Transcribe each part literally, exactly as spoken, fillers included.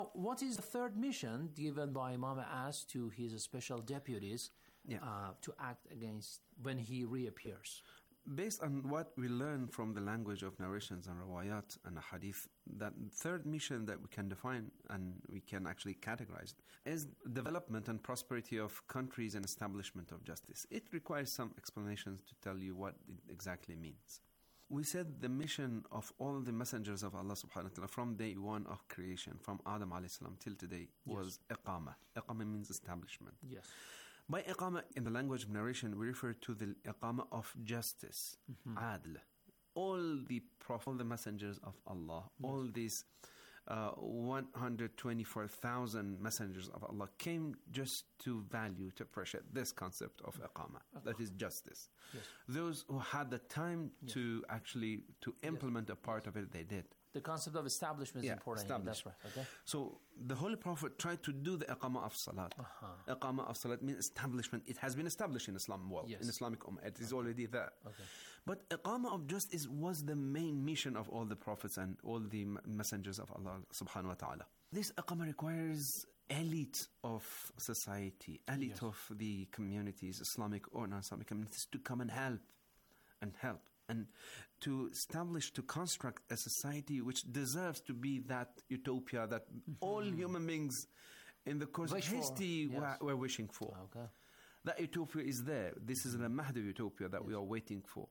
What is the third mission given by Imam As to his special deputies Yeah. uh, to act against when he reappears? Based on what we learn from the language of narrations and riwayat and hadith, that third mission that we can define and we can actually categorize is development and prosperity of countries and establishment of justice. It requires some explanations to tell you what it exactly means. We said the mission of all the messengers of Allah subhanahu wa ta'ala from day one of creation, from Adam alayhi salam till today, was iqamah. Iqamah means establishment. Yes. By iqamah, in the language of narration, we refer to the iqamah of justice, Mm-hmm. adl. All the prophets, all the messengers of Allah, Yes. all these uh, one hundred twenty-four thousand messengers of Allah came just to value, to appreciate this concept of iqamah, that is justice. Yes. Those who had the time Yes. to actually to implement a part of it, they did. The concept of establishment is Yeah, important. here. That's establish. right. Okay. So the Holy Prophet tried to do the iqamah of salat. Uh-huh. Iqamah of salat means establishment. It has been established in Islam world, Yes. in Islamic ummah. It is already there. Okay. But iqamah of justice was the main mission of all the prophets and all the m- messengers of Allah subhanahu wa ta'ala. This iqamah requires elite of society, elite Yes. of the communities, Islamic or non-Islamic communities, to come and help and help. And to establish, to construct a society which deserves to be that utopia that all human beings in the course Wish of for, history yes. were, were wishing for. Okay. That utopia is there. This is the Mahdi utopia that we are waiting for.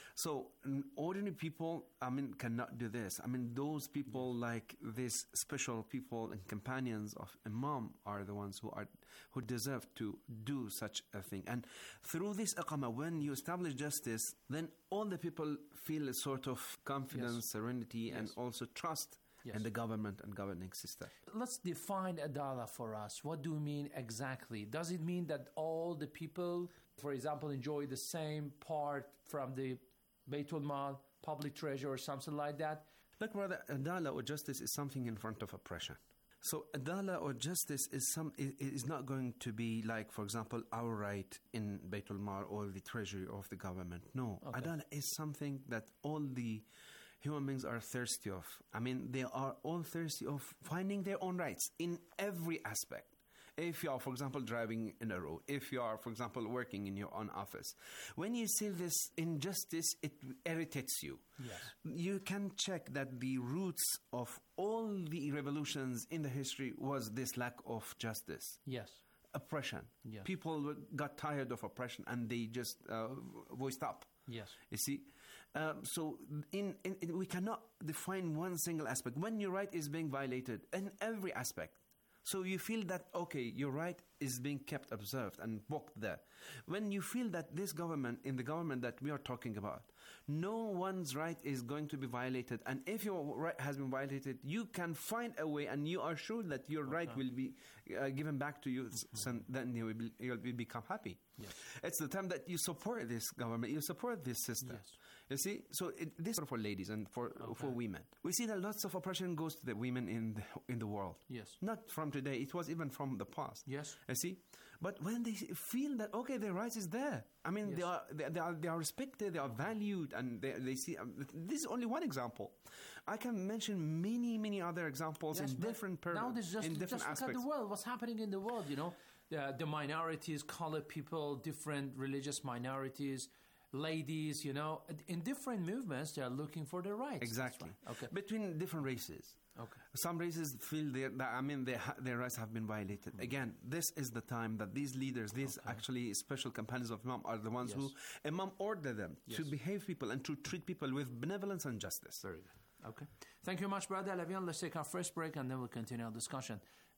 So n- ordinary people, I mean, cannot do this. I mean, those people like these special people and companions of Imam are the ones who are who deserve to do such a thing. And through this iqamah, when you establish justice, then all the people feel a sort of confidence, Yes. serenity, Yes. and also trust Yes. in the government and governing system. Let's define adala for us. What do we mean exactly? Does it mean that all the people, for example, enjoy the same part from the Baitul Mal, public treasure or something like that? Look, brother, adala or justice is something in front of oppression. So adala or justice is some i- is not going to be like, for example, our right in Baitul Mal or the treasury of the government. No, Okay. adala is something that all the human beings are thirsty of. I mean, they are all thirsty of finding their own rights in every aspect. If you are, for example, driving in a road, if you are, for example, working in your own office, when you see this injustice, it irritates you. Yes. You can check that the roots of all the revolutions in the history was this lack of justice. Yes. Oppression. Yes. People got tired of oppression and they just uh, voiced up. Yes. You see, um, so in, in, in we cannot define one single aspect. When your right is being violated in every aspect, so you feel that, okay, your right is being kept observed and walked there. When you feel that this government, in the government that we are talking about, no one's right is going to be violated, and if your right has been violated, you can find a way and you are sure that your right Okay. will be uh, given back to you, so then you will, be, you will become happy. Yes. It's the time that you support this government, you support this system. Yes. You see, so it, this is for ladies and for Okay. for women. We see that lots of oppression goes to the women in the, in the world. Yes. Not from today, it was even from the past. Yes. You see, but when they feel that, okay, their rights is there. I mean, Yes. they are they, they are they are respected, they are valued, and they they see. Um, this is only one example. I can mention many many other examples Yes, in but different per- now there's just, in different just look aspects. at the world. What's happening in the world? You know, the, the minorities, colored people, different religious minorities, ladies. You know, in different movements, they are looking for their rights. Exactly. That's right. Okay. Between different races. Okay. Some races feel their, that, I mean, their, ha- their rights have been violated. Again, this is the time that these leaders, these Okay. actually special companions of Imam, are the ones Yes. who Imam ordered them Yes. to behave people and to treat people with benevolence and justice. Very good. Okay. Thank you much, Brother Alavian. Let's take our first break and then we'll continue our discussion.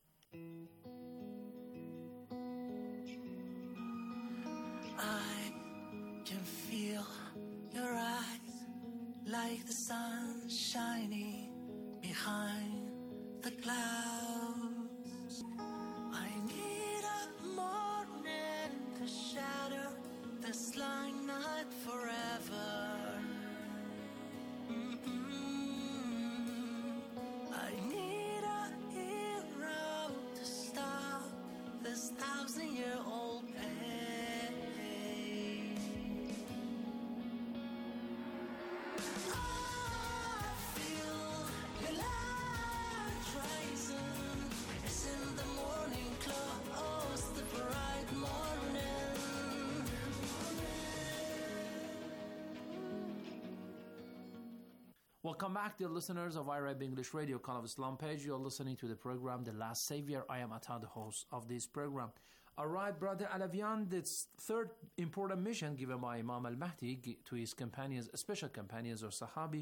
I can feel your eyes like the sun shining behind the clouds. I need a morning to shatter this long night forever. Mm-mm. I need a hero to stop this thousand-year-old pain. I feel your light rising Welcome back, dear listeners of Arab English Radio, Call of Islam page. You're listening to the program The Last Savior. I am Atta, the host of this program. All right, Brother Alavian, this third important mission given by Imam al-Mahdi to his companions, special companions or Sahabi,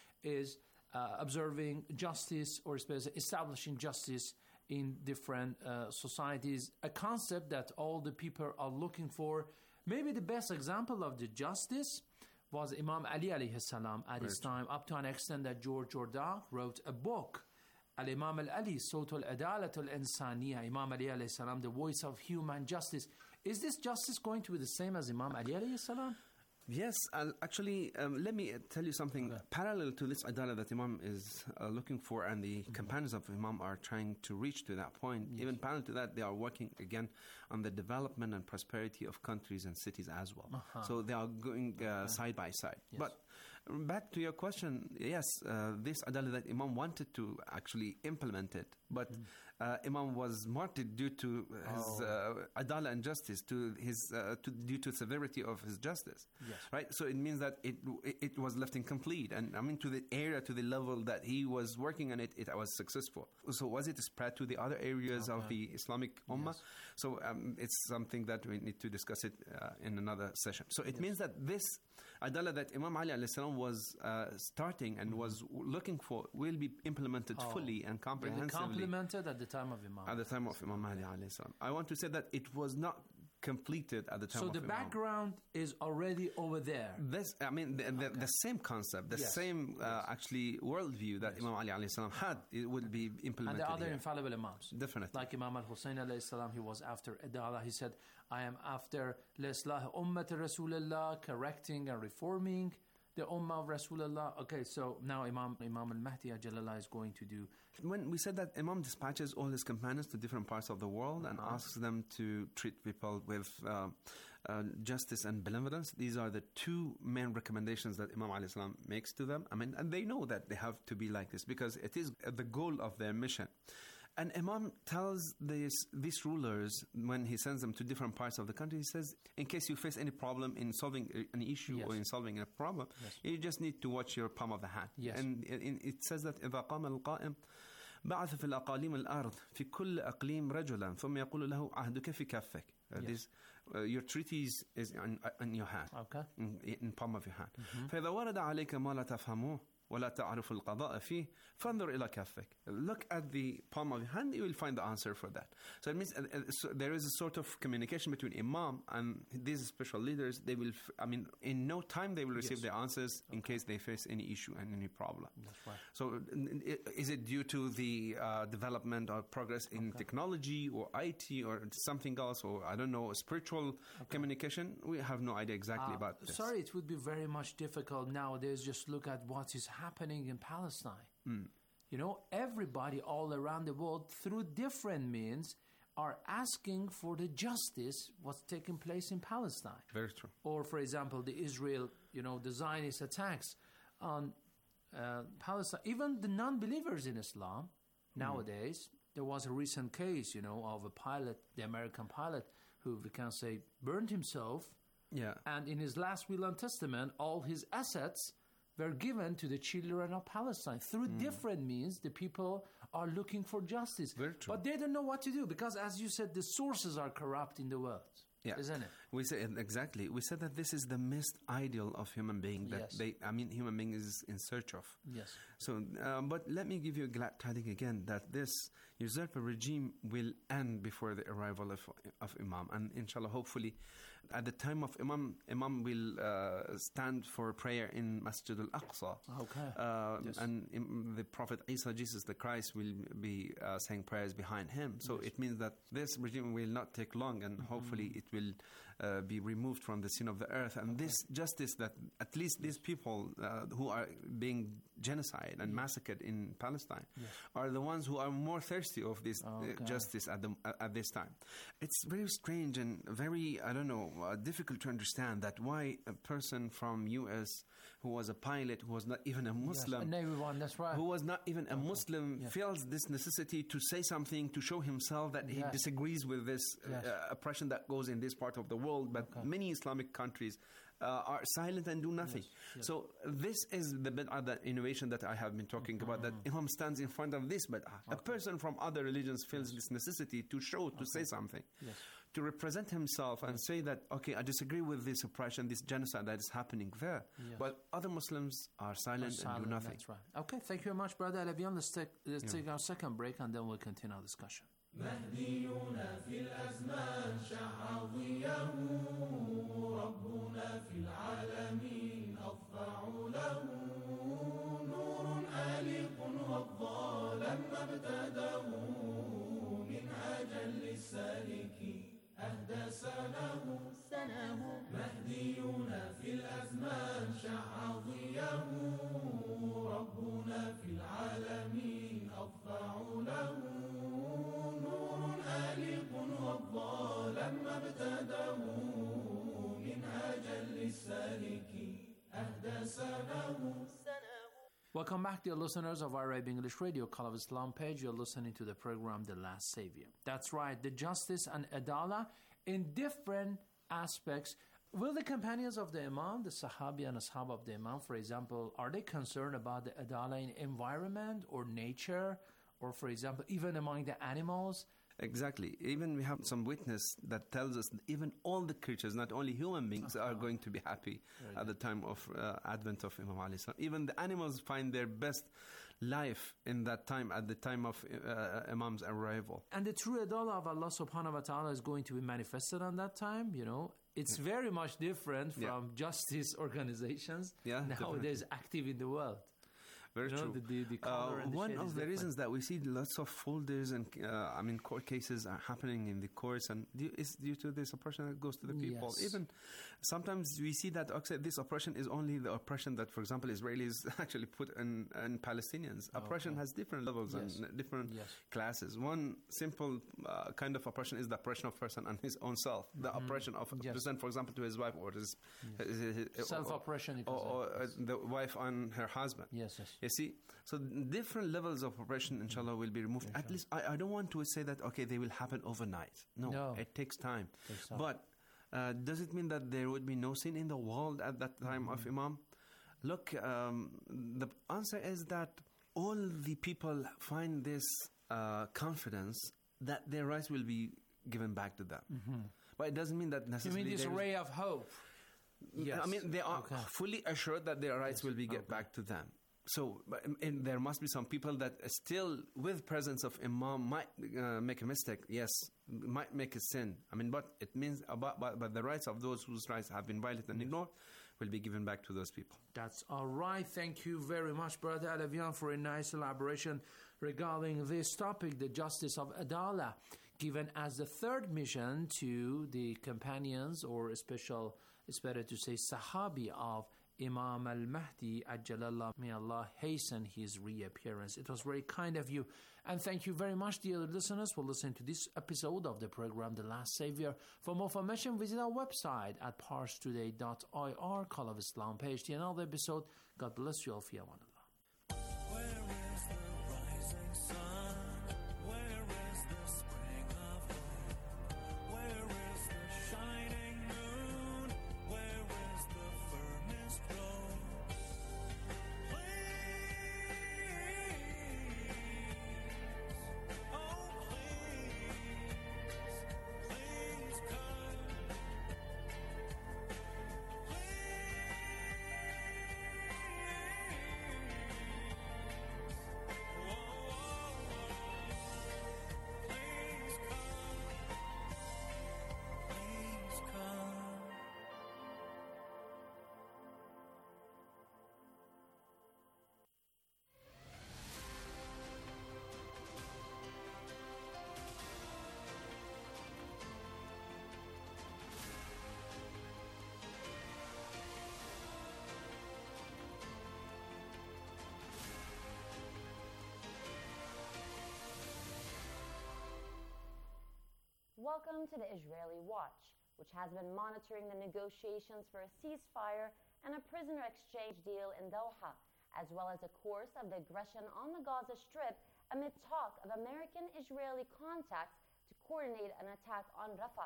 is uh, observing justice or establishing justice in different uh, societies, a concept that all the people are looking for. Maybe the best example of the justice was Imam Ali alayhi salam at his time, up to an extent that George Jordan wrote a book, Al-Imam al-Ali, Sawt al-Adalat al-Insaniya, Imam Ali alayhi salam, the voice of human justice. Is this justice going to be the same as Imam Ali alayhi salam? Yes, I'll actually, um, let me tell you something okay. parallel to this adala that Imam is uh, looking for, and the mm-hmm. companions of Imam are trying to reach to that point. Yes. Even parallel to that, they are working again on the development and prosperity of countries and cities as well. Uh-huh. So they are going uh, okay. side by side. Yes. But back to your question, yes, uh, this adala that Imam wanted to actually implement it, but mm. uh, Imam was martyred due to his oh. uh, adala and justice, to his uh, to, due to severity of his justice. Yes. Right, so it means that it it was left incomplete, and I mean to the area, to the level that he was working on it, it was successful. So was it spread to the other areas okay. of the Islamic Ummah? Yes. So um, it's something that we need to discuss it uh, in another session. So it yes. means that this adala that Imam Ali alayhi salam was uh, starting and mm-hmm. was looking for will be implemented oh. fully and comprehensively. Complemented at the time of Imam. At the time of Imam Ali alayhi salam. I want to say that it was not completed at the time so of the Imam. background is already over there. This, I mean, the, the, okay. the same concept, the yes. same uh, yes. actually worldview that yes. Imam Ali alayhi salam had, it would be implemented. And the other here. infallible Imams. Definitely. Like Imam al-Hussein alayhi salam, he was after Adala. He said, I am after L'Islah Ummat Rasulullah, correcting and reforming the Ummah of Rasulullah. Okay, so now Imam Imam al-Mahdi Ajalallah is going to do. When we said that Imam dispatches all his companions to different parts of the world and uh-huh. asks them to treat people with uh, uh, justice and benevolence, these are the two main recommendations that Imam alayhi salam makes to them. I mean, and they know that they have to be like this because it is the goal of their mission. And Imam tells these, these rulers, when he sends them to different parts of the country, he says, in case you face any problem in solving an issue yes. or in solving a problem, yes. you just need to watch your palm of the hand. Yes. And it says that إذا قام القائم بعث في الأقاليم الأرض في كل أقليم رجلا ثم يقول له عهدك في كفك. Uh, yes. this, uh, your treatise is in, uh, in your hand, okay. in, in palm of your hand. Mm-hmm. فإذا ورد عليك ما لا تفهمه ولا تعرف القضاء فيه فانظر إلى كفك. Look at the palm of your hand, you will find the answer for that. So it means uh, uh, so there is a sort of communication between Imam and these special leaders. They will, f- I mean, in no time they will receive yes. the answers okay. in case they face any issue and any problem. That's right. So is it due to the uh, development or progress in okay. technology or I T or something else, or I don't know, spiritual okay. communication? We have no idea exactly uh, about this. Sorry, it would be very much difficult nowadays. Just look at what is happening in Palestine. Mm. You know, everybody all around the world, through different means, are asking for the justice what's taking place in Palestine. Very true. Or, for example, the Israel, you know, the Zionist attacks on uh, Palestine. Even the non-believers in Islam nowadays, mm. there was a recent case, you know, of a pilot, the American pilot, who we can say burned himself. Yeah. And in his last will and testament, all his assets were given to the children of Palestine. Through mm. different means, the people are looking for justice. Very true. But they don't know what to do because, as you said, the sources are corrupt in the world. Yeah. Isn't it? We say exactly. We said that this is the missed ideal of human being. That yes. they, I mean, human being is in search of. Yes. So, um, but let me give you a glad tidings again that this usurper regime will end before the arrival of of Imam, and inshallah, hopefully, at the time of Imam, Imam will uh, stand for prayer in Masjid al-Aqsa. Okay. Uh, yes. And im- the Prophet Isa, Jesus the Christ, will be uh, saying prayers behind him. So yes. it means that this regime will not take long, and mm-hmm. hopefully it will uh, be removed from the scene of the earth. And okay. this justice that at least these people uh, who are being genocide and yes. massacred in Palestine yes. are the ones who are more thirsty of this okay. uh, justice at the uh, at this time. It's very strange and very, I don't know, uh, difficult to understand that why a person from U S who was a pilot, who was not even a Muslim, yes. a Navy one, that's right. who was not even a okay. Muslim, yes. feels this necessity to say something, to show himself that he yes. disagrees with this yes. uh, oppression that goes in this part of the world, but Okay. many Islamic countries uh, are silent and do nothing. Yes, yes. So this is the bid'ah, the innovation that I have been talking about, that Imam stands in front of this bid'ah. A person from other religions feels this necessity to show, to say something, Yes. to represent himself and say that, okay, I disagree with this oppression, this genocide that is happening there. Yes. But other Muslims are silent, Silent, and do nothing. That's right. Okay, thank you very much, Brother Alavian. Let's take, let's take our second break and then we'll continue our discussion. مهديون في الأزمان شع ضياه ربنا في العالمين أضفع له نور آلق وضى لما ابتداه منهاجا للسالك أهدى سناه سناه مهديون في الأزمان شع ضياه ربنا في العالمين أضفع له لما ابتداه منهاجا للسالك أهدى سناه. Welcome back, dear listeners of Arab English Radio, Call of Islam page. You're listening to the program The Last Savior. That's right, the justice and adala in different aspects. Will the companions of the Imam, the Sahabi and Ashab of the Imam, for example, are they concerned about the adala in environment or nature, or for example, even among the animals? Exactly. Even we have some witness that tells us that even all the creatures, not only human beings, are going to be happy at the time of uh, advent of Imam alayhi salam. Even the animals find their best life in that time, at the time of uh, Imam's arrival. And the true adala of Allah subhanahu wa ta'ala is going to be manifested on that time, you know. It's yeah. very much different from yeah. justice organizations yeah, nowadays definitely. active in the world. Very you know, true. The, the, the uh, and the one shade of is the different. reasons that we see lots of folders and uh, I mean court cases are happening in the courts, and due, is due to this oppression that goes to the people. Yes. Even sometimes we see that okay, this oppression is only the oppression that, for example, Israelis actually put in, in Palestinians. Oh, oppression okay. has different levels Yes. and different Yes. classes. One simple uh, kind of oppression is the oppression of person on his own self. The Mm-hmm. oppression of a Yes. person, for example, to his wife or his, Yes. his, his, his Self-oppression, you or, can or say. uh, Yes. the wife on her husband. Yes, yes. You see, so different levels of oppression, inshallah, will be removed. At least, I, I don't want to say that, okay, they will happen overnight. No, No. it takes time. Takes time. But uh, does it mean that there would be no sin in the world at that time Mm-hmm. of Imam? Look, um, the answer is that all the people find this uh, confidence that their rights will be given back to them. Mm-hmm. But it doesn't mean that You necessarily... mean this there is- ray of hope? Yes. I mean, they are Okay. fully assured that their rights Yes. will be get Okay. back to them. So, but, and there must be some people that still, with presence of Imam, might uh, make a mistake. Yes, might make a sin. I mean, but it means, about, but, but the rights of those whose rights have been violated and ignored will be given back to those people. That's all right. Thank you very much, Brother Alavian, for a nice elaboration regarding this topic, the justice of Adala, given as the third mission to the companions, or a special, it's better to say Sahabi of Imam al-Mahdi, Ajjalallah, may Allah hasten his reappearance. It was very kind of you. And thank you very much, dear listeners, for listening to this episode of the program, The Last Savior. For more information, visit our website at pars today dot I R, Call of Islam page. To another episode. God bless you all. Fi aman Allah. Where is the rising sun? Where is the spring of hope? Where is the shining moon? Where is the firmest road? Please, oh please, please come. Please come, please come. Welcome to the Israeli Watch, which has been monitoring the negotiations for a ceasefire and a prisoner exchange deal in Doha, as well as a course of the aggression on the Gaza Strip amid talk of American-Israeli contacts to coordinate an attack on Rafah.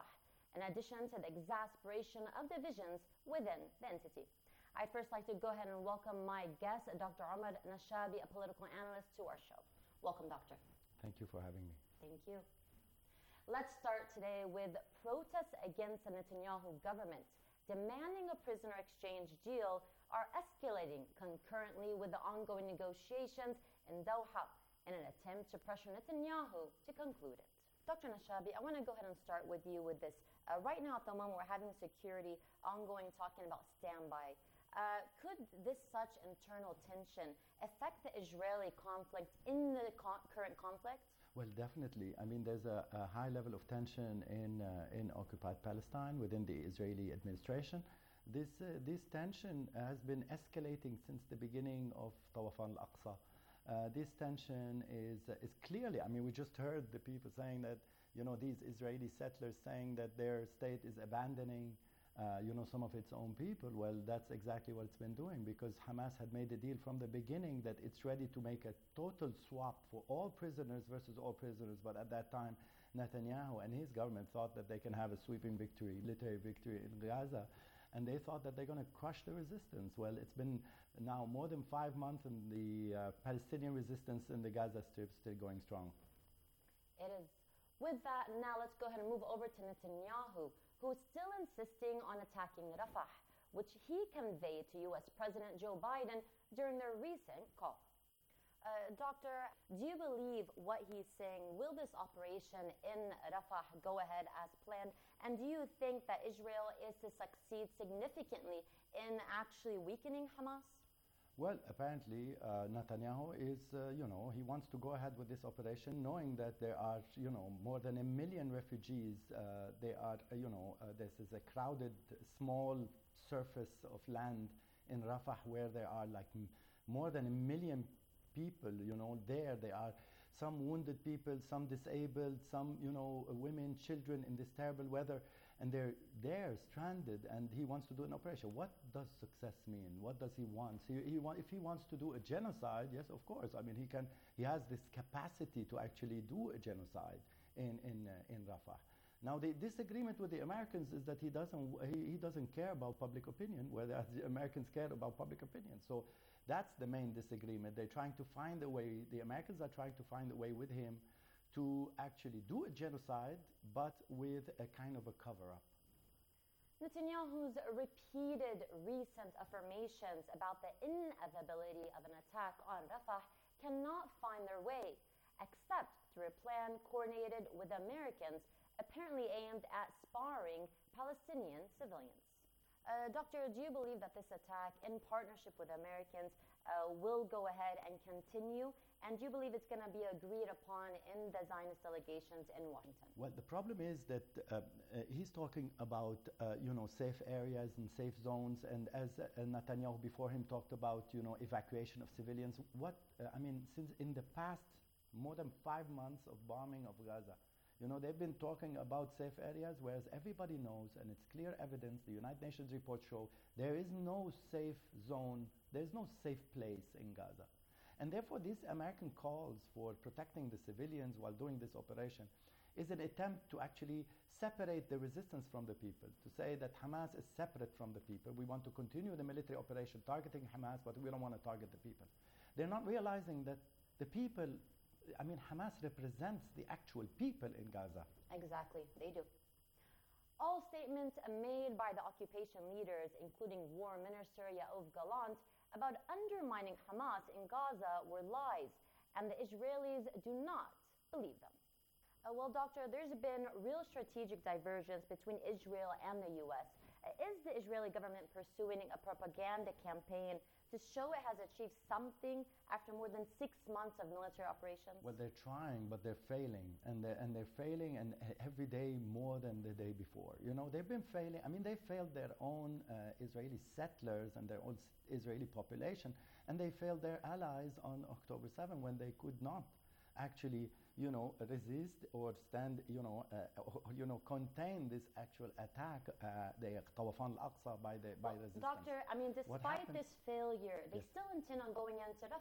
in addition to the exasperation of divisions within the entity. I'd first like to go ahead and welcome my guest, Doctor Omar Nashabi, a political analyst, to our show. Welcome, Doctor. Thank you for having me. Thank you. Let's start today with protests against the Netanyahu government demanding a prisoner exchange deal are escalating concurrently with the ongoing negotiations in Doha in an attempt to pressure Netanyahu to conclude it. Doctor Nashabi, I want to go ahead and start with you with this. Uh, right now at the moment we're having security ongoing, talking about standby. Uh, could this such internal tension affect the Israeli conflict in the co- current conflict? Well, definitely. I mean, there's a, a high level of tension in uh, in occupied Palestine within the Israeli administration. This uh, this tension has been escalating since the beginning of Tawafan al-Aqsa. Uh, this tension is uh, is clearly. I mean, we just heard the people saying that, you know, these Israeli settlers saying that their state is abandoning, uh, you know, some of its own people. Well, that's exactly what it's been doing, because Hamas had made a deal from the beginning that it's ready to make a total swap for all prisoners versus all prisoners. But at that time, Netanyahu and his government thought that they can have a sweeping victory, military victory in Gaza, and they thought that they're going to crush the resistance. Well, it's been now more than five months, and the uh, Palestinian resistance in the Gaza Strip is still going strong. It is. With that, now let's go ahead and move over to Netanyahu, who is still insisting on attacking Rafah, which he conveyed to U S President Joe Biden during their recent call. Uh, doctor, do you believe what he's saying? Will this operation in Rafah go ahead as planned? And do you think that Israel is to succeed significantly in actually weakening Hamas? Well, apparently uh, Netanyahu is, uh, you know, he wants to go ahead with this operation, knowing that there are, you know, more than a million refugees. Uh, they are, uh, you know, uh, this is a crowded, small surface of land in Rafah where there are like m- more than a million people, you know, there. There are some wounded people, some disabled, some, you know, uh, women, children in this terrible weather, and they're there stranded, and he wants to do an operation. What does success mean? What does he want? He, he want if he wants to do a genocide, yes, of course. I mean, he can. He has this capacity to actually do a genocide in in uh, in Rafah. Now, the disagreement with the Americans is that he doesn't he, he doesn't care about public opinion, whereas the Americans care about public opinion. So that's the main disagreement. They're trying to find a way. The Americans are trying to find a way with him to actually do a genocide, but with a kind of a cover-up. Netanyahu's repeated recent affirmations about the inevitability of an attack on Rafah cannot find their way, except through a plan coordinated with Americans, apparently aimed at sparring Palestinian civilians. Uh, doctor, do you believe that this attack, in partnership with Americans, uh, will go ahead and continue? And do you believe it's going to be agreed upon in the Zionist delegations in Washington? Well, the problem is that uh, uh, he's talking about, uh, you know, safe areas and safe zones, and as uh, Netanyahu before him talked about, you know, evacuation of civilians. What, uh, I mean, since in the past more than five months of bombing of Gaza, you know, they've been talking about safe areas, whereas everybody knows, and it's clear evidence, the United Nations reports show, there is no safe zone, there's no safe place in Gaza. And therefore, these American calls for protecting the civilians while doing this operation is an attempt to actually separate the resistance from the people, to say that Hamas is separate from the people. We want to continue the military operation targeting Hamas, but we don't want to target the people. They're not realizing that the people, I mean, Hamas represents the actual people in Gaza. Exactly, they do. All statements made by the occupation leaders, including War Minister Yoav Gallant, about undermining Hamas in Gaza were lies, and the Israelis do not believe them. Uh, well, doctor, there's been real strategic divergence between Israel and the U S. Uh, is the Israeli government pursuing a propaganda campaign to show it has achieved something after more than six months of military operations? Well, they're trying, but they're failing, and they're, and they're failing, and every day more than the day before. You know, they've been failing. I mean, they failed their own uh, Israeli settlers and their own Israeli population, and they failed their allies on October seventh when they could not actually, you know, resist or stand, you know, uh, or, you know, contain this actual attack, uh, the Tawafan al-Aqsa by the by well, resistance. Doctor, I mean, despite this failure, they Yes. still intend on going into Rafah.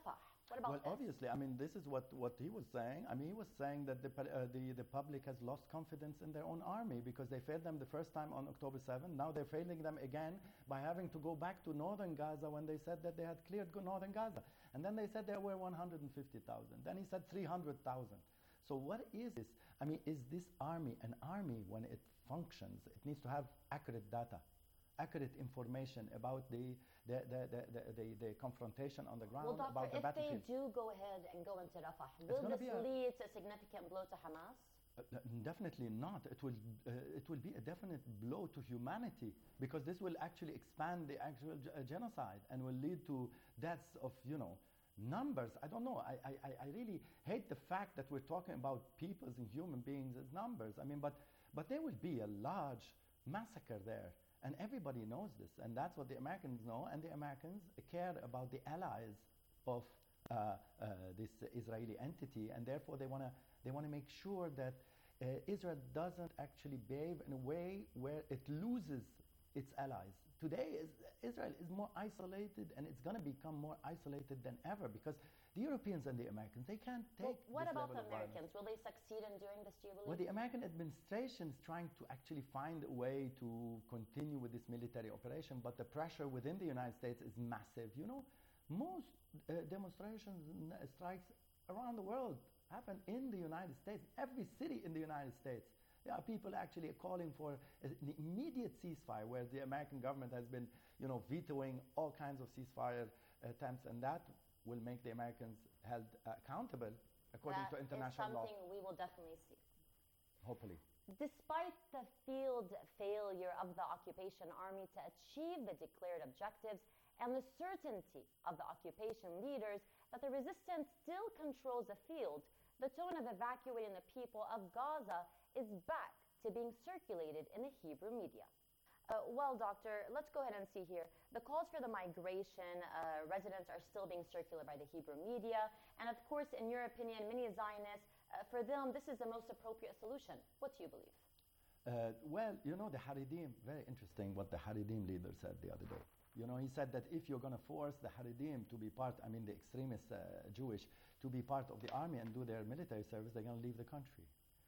What about Well, this? obviously, I mean, this is what, what he was saying. I mean, he was saying that the, pu- uh, the, the public has lost confidence in their own army because they failed them the first time on October seventh. Now they're failing them again by having to go back to northern Gaza when they said that they had cleared go- northern Gaza. And then they said there were one hundred fifty thousand. Then he said three hundred thousand. So what is this? I mean, is this army an army when it functions? It needs to have accurate data, accurate information about the the, the, the, the, the, the confrontation on the ground, Well, doctor, about the if they battlefield. do go ahead and go into Rafah, will gonna this be a- lead to a significant blow to Hamas? Uh, n- definitely not. It will, uh, it will be a definite blow to humanity because this will actually expand the actual g- uh, genocide and will lead to deaths of, you know, numbers. I don't know. I, I, I- I really hate the fact that we're talking about peoples and human beings as numbers. I mean, but, but there will be a large massacre there. And everybody knows this. And that's what the Americans know. And the Americans care about the allies of uh, uh, this Israeli entity. And therefore, they want to they want to make sure that uh, Israel doesn't actually behave in a way where it loses its allies. Today, is, Israel is more isolated, and it's going to become more isolated than ever because the Europeans and the Americans, they can't take Well, what this about level the of violence. Americans? Will they succeed in doing this, do you believe? Well, the American administration is trying to actually find a way to continue with this military operation, but the pressure within the United States is massive. You know, most uh, demonstrations and uh, strikes around the world happen in the United States, every city in the United States. There are people actually calling for an immediate ceasefire, where the American government has been, you know, vetoing all kinds of ceasefire attempts, and that will make the Americans held uh, accountable according That to is international law. something we will definitely see. Hopefully. Despite the field failure of the occupation army to achieve the declared objectives and the certainty of the occupation leaders that the resistance still controls the field, the tone of evacuating the people of Gaza is back to being circulated in the Hebrew media. Uh, well, doctor, let's go ahead and see here. The calls for the migration uh, residents are still being circulated by the Hebrew media. And of course, in your opinion, many Zionists, uh, for them, this is the most appropriate solution. What do you believe? Uh, well, you know, the Haredim, very interesting what the Haredim leader said the other day. You know, he said that if you're going to force the Haredim to be part, I mean, the extremist uh, Jewish, to be part of the army and do their military service, they're going to leave the country.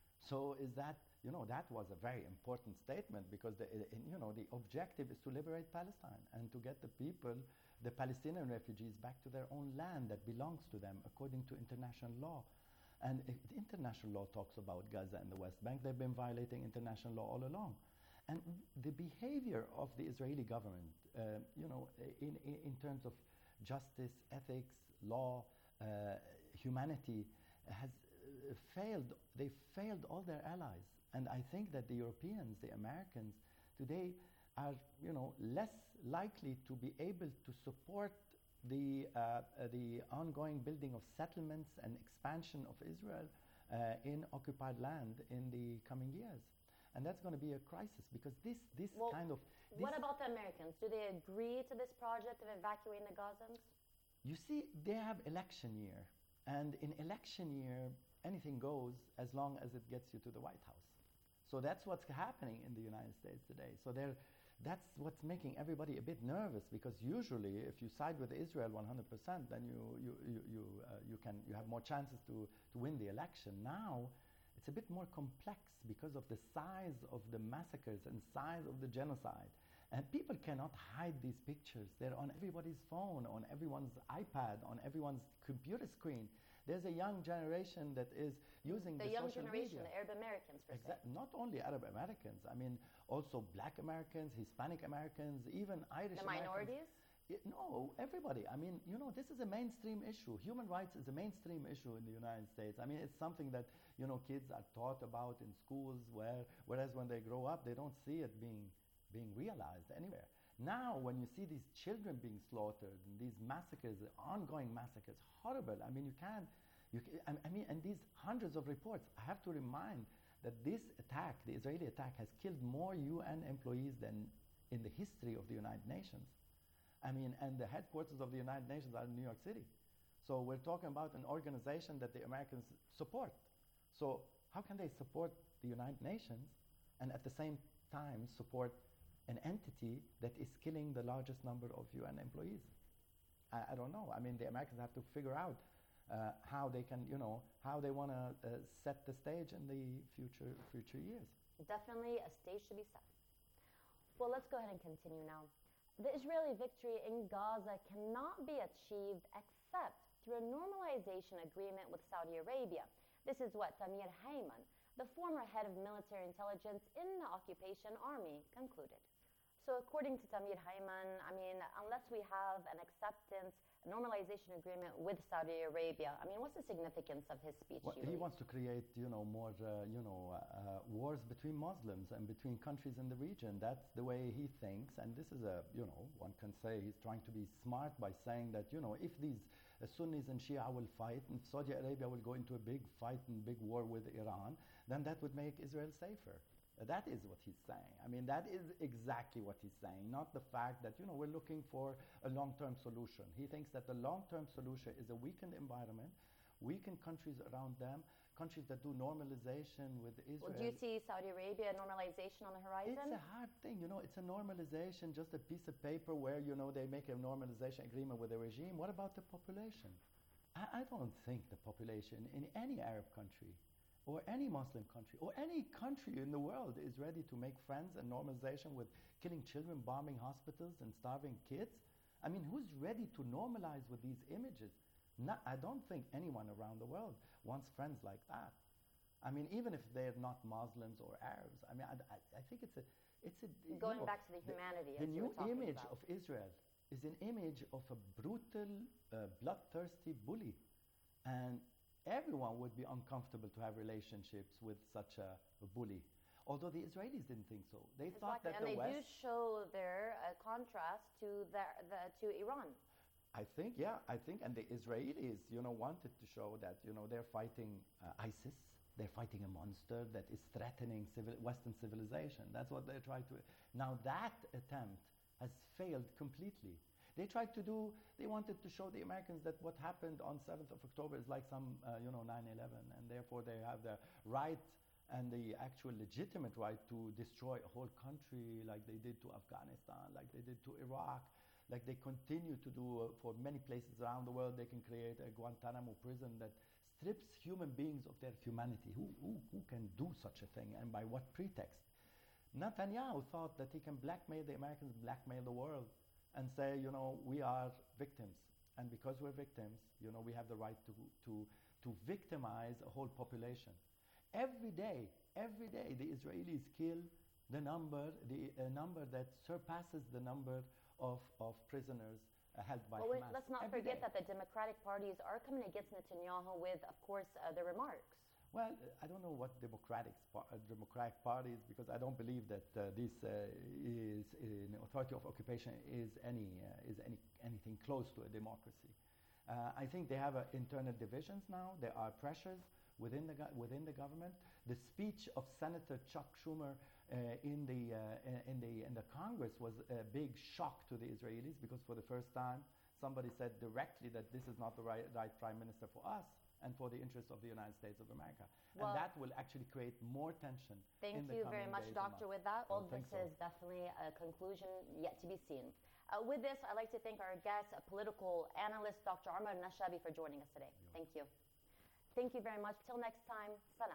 So is that, you know, that was a very important statement because, the, uh, in, you know, the objective is to liberate Palestine and to get the people, the Palestinian refugees, back to their own land that belongs to them according to international law. And uh, the international law talks about Gaza and the West Bank. They've been violating international law all along. And the behavior of the Israeli government, uh, you know, in, in, in terms of justice, ethics, law, uh, humanity, has uh, failed. They failed all their allies. And I think that the Europeans, the Americans, today are, you know, less likely to be able to support the, uh, uh, the ongoing building of settlements and expansion of Israel uh, in occupied land in the coming years. And that's going to be a crisis because this, this Well, kind of... What this- about the Americans? Do they agree to this project of evacuating the Gazans? You see, they have election year. And in election year, anything goes as long as it gets you to the White House. So that's what's happening in the United States today. So they're, that's what's making everybody a bit nervous because usually if you side with Israel one hundred percent, then you, you, you, you, uh, you, can, you have more chances to, to win the election. Now, it's a bit more complex because of the size of the massacres and size of the genocide. And people cannot hide these pictures. They're on everybody's phone, on everyone's iPad, on everyone's computer screen. There's a young generation that is using The the, young social generation, media. the Arab Americans, per se. Exact- Not only Arab Americans, I mean also Black Americans, Hispanic Americans, even Irish The Americans. minorities? It- no, everybody. I mean, you know, this is a mainstream issue. Human rights is a mainstream issue in the United States. I mean, it's something that, you know, kids are taught about in schools, where, whereas when they grow up, they don't see it being, being realized anywhere. Now, when you see these children being slaughtered, and these massacres, ongoing massacres, horrible. I mean, you can't, you ca- I I mean, and these hundreds of reports, I have to remind that this attack, the Israeli attack, has killed more U N employees than in the history of the United Nations. I mean, and the headquarters of the United Nations are in New York City. So we're talking about an organization that the Americans support. So how can they support the United Nations and at the same time support an entity that is killing the largest number of U N employees? I, I don't know. I mean, the Americans have to figure out uh, how they can, you know, how they want to uh, set the stage in the future future years. Definitely a stage to be set. Well, let's go ahead and continue now. The Israeli victory in Gaza cannot be achieved except through a normalization agreement with Saudi Arabia. This is what Tamir Hayman, the former head of military intelligence in the occupation army, concluded. So according to Tamir Hayman, I mean, unless we have an acceptance, a normalization agreement with Saudi Arabia, I mean, what's the significance of his speech? Well, he wants to create, you know, more, uh, you know, uh, wars between Muslims and between countries in the region. That's the way he thinks, and this is a, you know, one can say he's trying to be smart by saying that, you know, if these uh, Sunnis and Shia will fight, and Saudi Arabia will go into a big fight and big war with Iran, then that would make Israel safer. That is what he's saying. I mean, that is exactly what he's saying, not the fact that, you know, we're looking for a long-term solution. He thinks that the long-term solution is a weakened environment, weakened countries around them, countries that do normalization with Israel. Well, do you see Saudi Arabia normalization on the horizon? It's a hard thing, you know, it's a normalization, just a piece of paper where, you know, they make a normalization agreement with the regime. What about the population? I, I don't think the population in any Arab country or any Muslim country, or any country in the world is ready to make friends and normalization with killing children, bombing hospitals, and starving kids. I mean, who's ready to normalize with these images? Not, I don't think anyone around the world wants friends like that. I mean, even if they're not Muslims or Arabs. I mean, I, I, I think it's a, it's a going you know, back to the humanity. The, the new image about. of Israel is an image of a brutal, uh, bloodthirsty bully, and everyone would be uncomfortable to have relationships with such a, a bully. Although the Israelis didn't think so. They exactly. thought that and the they West... do show their uh, contrast to, their, the, to Iran. I think, yeah, I think, and the Israelis, you know, wanted to show that, you know, they're fighting uh, ISIS. They're fighting a monster that is threatening civil, Western civilization. That's what they're trying to... Now that attempt has failed completely. They tried to do, they wanted to show the Americans that what happened on seventh of October is like some, uh, you know, nine eleven, and therefore they have the right and the actual legitimate right to destroy a whole country like they did to Afghanistan, like they did to Iraq, like they continue to do uh, for many places around the world. They can create a Guantanamo prison that strips human beings of their humanity. Who, who, who can do such a thing, and by what pretext? Netanyahu thought that he can blackmail the Americans, blackmail the world, and say, you know, we are victims. And because we're victims, you know, we have the right to, to, to victimize a whole population. Every day, every day, the Israelis kill the number, the uh, number that surpasses the number of, of prisoners uh, held by well, Hamas. Let's not every forget day. that the Democratic parties are coming against Netanyahu with, of course, uh, the remarks. Well, I don't know what Democratic, uh, Democratic parties, because I don't believe that uh, this uh, is an authority of occupation is any uh, is any anything close to a democracy. Uh, I think they have uh, internal divisions now. There are pressures within the go- within the government. The speech of Senator Chuck Schumer uh, in the uh, in the in the Congress was a big shock to the Israelis, because for the first time somebody said directly that this is not the right, right prime minister for us and for the interests of the United States of America. Well, and that will actually create more tension. Thank in the you very coming much, days Doctor, and with that. Well, Well, this thanks a is definitely a conclusion yet to be seen. Uh, with this, I'd like to thank our guest, a political analyst, Doctor Ahmad Nashabi, for joining us today. Thank you. Thank you very much. Till next time, salam.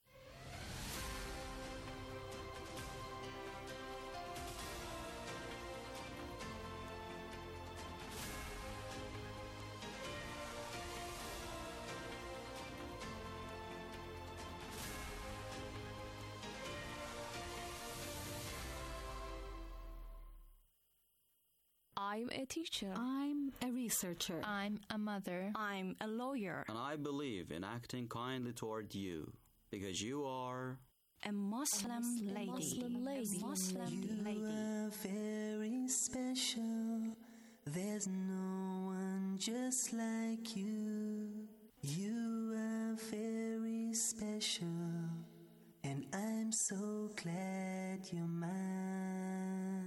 I'm a teacher. I'm a researcher. I'm a mother. I'm a lawyer. And I believe in acting kindly toward you, because you are a Muslim lady. Muslim lady. A Muslim lady. You are very special. There's no one just like you. You are very special, and I'm so glad you're mine.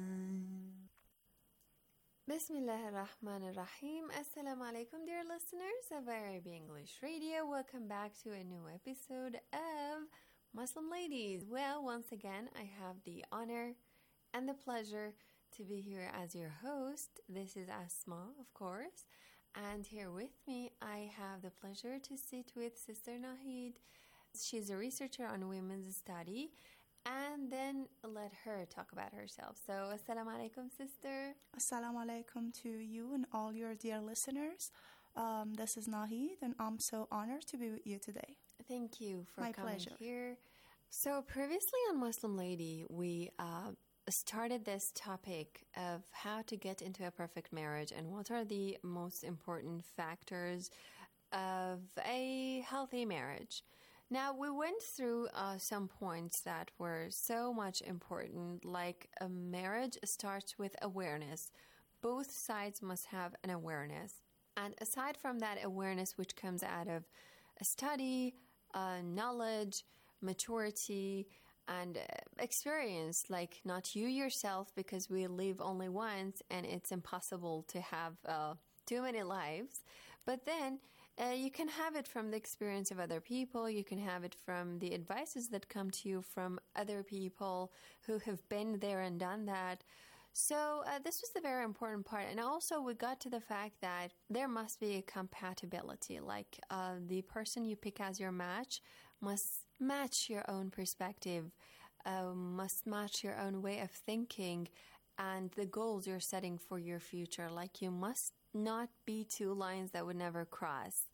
Bismillah ar-Rahman ar-Rahim. Assalamu alaikum, dear listeners of Arabic English Radio. Welcome back to a new episode of Muslim Ladies. Well, once again, I have the honor and the pleasure to be here as your host. This is Asma, of course. And here with me, I have the pleasure to sit with Sister Nahid. She's a researcher on women's study. And then let her talk about herself. So, assalamu alaikum, sister. Assalamu alaikum to you and all your dear listeners. Um, this is Nahid, and I'm so honored to be with you today. Thank you for My coming pleasure. here. So, previously on Muslim Lady, we uh, started this topic of how to get into a perfect marriage and what are the most important factors of a healthy marriage. Now, we went through uh, some points that were so much important, like a marriage starts with awareness. Both sides must have an awareness. And aside from that awareness, which comes out of a study, uh, knowledge, maturity, and uh, experience, like not you yourself, because we live only once and it's impossible to have uh, too many lives. But then uh, you can have it from the experience of other people. You can have it from the advices that come to you from other people who have been there and done that. So uh, this was the very important part. And also we got to the fact that there must be a compatibility. Like uh, the person you pick as your match must match your own perspective, uh, must match your own way of thinking and the goals you're setting for your future. Like you must not be two lines that would never cross.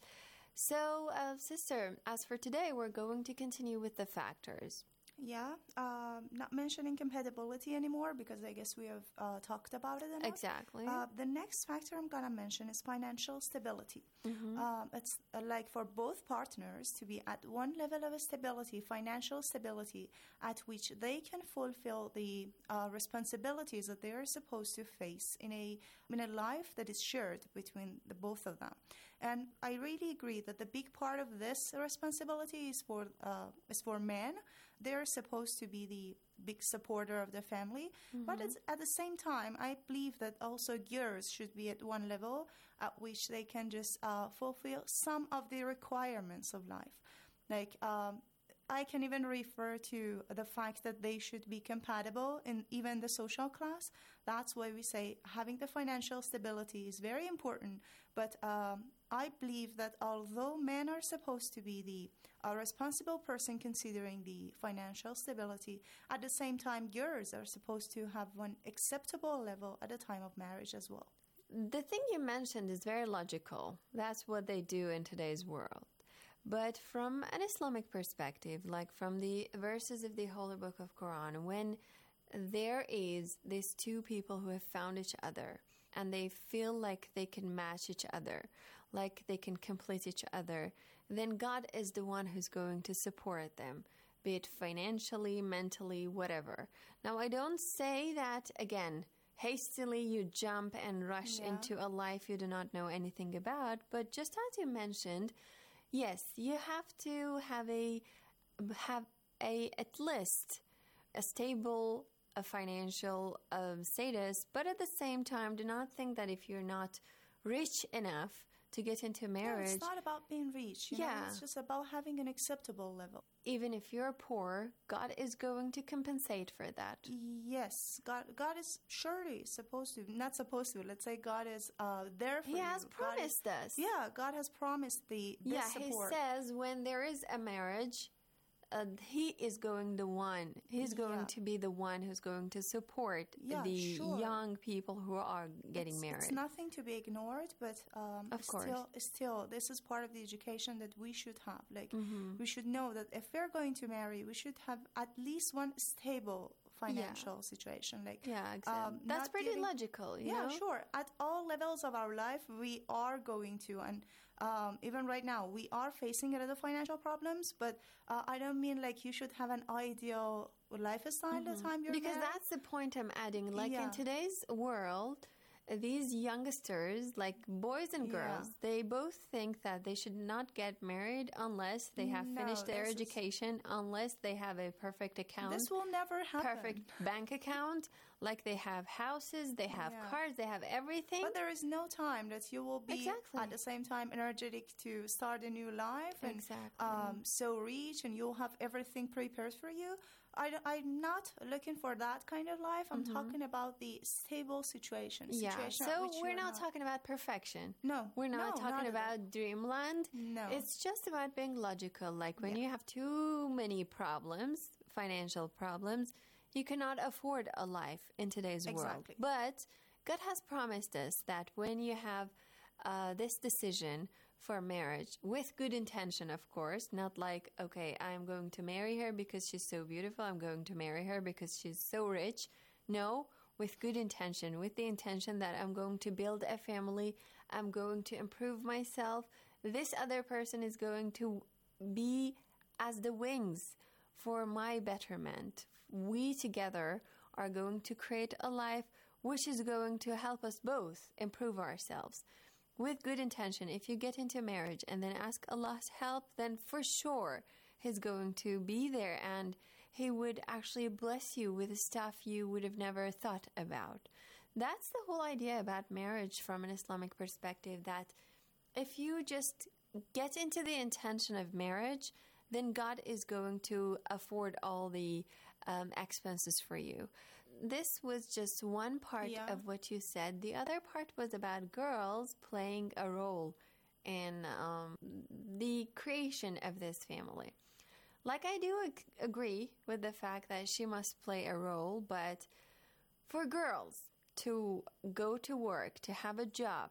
So, uh, sister, as for today, we're going to continue with the factors. Yeah, um, not mentioning compatibility anymore because I guess we have uh, talked about it enough. Exactly. Uh, the next factor I'm going to mention is financial stability. Mm-hmm. Um, it's uh, like for both partners to be at one level of stability, financial stability, at which they can fulfill the uh, responsibilities that they are supposed to face in a in a life that is shared between the both of them. And I really agree that the big part of this responsibility is for uh, is for men. They're supposed to be the big supporter of the family. Mm-hmm. But it's, at the same time, I believe that also girls should be at one level at which they can just uh, fulfill some of the requirements of life. Like, um, I can even refer to the fact that they should be compatible in even the social class. That's why we say having the financial stability is very important. But um, I believe that although men are supposed to be the a responsible person considering the financial stability, at the same time, girls are supposed to have one acceptable level at the time of marriage as well. The thing you mentioned is very logical. That's what they do in today's world. But from an Islamic perspective, like from the verses of the Holy Book of Quran, when there is these two people who have found each other and they feel like they can match each other, like they can complete each other, then God is the one who's going to support them, be it financially, mentally, whatever. Now, I don't say that, again, hastily you jump and rush Yeah. into a life you do not know anything about, but just as you mentioned, yes, you have to have a have a at least a stable a financial uh, status, but at the same time, do not think that if you're not rich enough to get into marriage, No, it's not about being rich. You Yeah. know? It's just about having an acceptable level. even if you're poor, God is going to compensate for that. Yes, God. God is surely supposed to, not supposed to. Let's say God is uh, there for He you. has God is- promised us. Yeah, God has promised the this Yeah, support. he says when there is a marriage, uh, he is going the one. He's going Yeah. to be the one who's going to support Yeah, the sure. young people who are getting it's, married. It's nothing to be ignored, but um, Of course. still, still, this is part of the education that we should have. Like, Mhm. we should know that if we're going to marry, we should have at least one stable financial situation. Like, Yeah, exactly. um, That's not pretty giving- logical, you yeah, know? sure. At all levels of our life, we are going to, and um, even right now, we are facing a lot of financial problems. But uh, I don't mean like you should have an ideal lifestyle at the Mhm. time you're Because married. that's the point I'm adding. Like Yeah. in today's world, these youngsters, like boys and Yeah. girls, they both think that they should not get married unless they have No, finished their this is- education, unless they have a perfect account. This will never happen. Perfect bank account. Like they have houses, they have Yeah. cars, they have everything. But there is no time that you will be Exactly. at the same time energetic to start a new life and Exactly. um, so rich, and you'll have everything prepared for you. I, am not looking for that kind of life. I'm Mhm. talking about the stable situation. Yeah, situation at so which you we're are not talking about perfection. No, We're not no, talking not at all. about dreamland. No. It's just about being logical. Like when you have too many problems, financial problems, you cannot afford a life in today's world. Exactly. But God has promised us that when you have uh, this decision for marriage, with good intention, of course, not like, okay, I'm going to marry her because she's so beautiful, I'm going to marry her because she's so rich. No, with good intention, with the intention that I'm going to build a family, I'm going to improve myself. This other person is going to be as the wings for my betterment. We together are going to create a life which is going to help us both improve ourselves. With good intention, if you get into marriage and then ask Allah's help, then for sure He's going to be there and He would actually bless you with stuff you would have never thought about. That's the whole idea about marriage from an Islamic perspective, that if you just get into the intention of marriage, then God is going to afford all the um, expenses for you. This was just one part Yeah. of what you said. The other part was about girls playing a role in um, the creation of this family. Like, I do ag- agree with the fact that she must play a role, but for girls to go to work, to have a job,